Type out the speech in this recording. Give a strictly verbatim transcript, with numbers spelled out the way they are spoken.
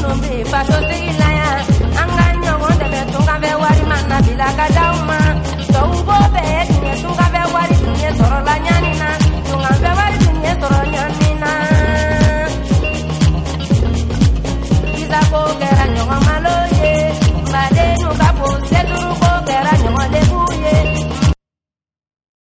be faso sigila ya anga nyongo de be tunga be wari manna bila kadauma to ubo be tinye tunga be wari tinye soro la nyanina tunga be wari tinye soro nyanina Iza ko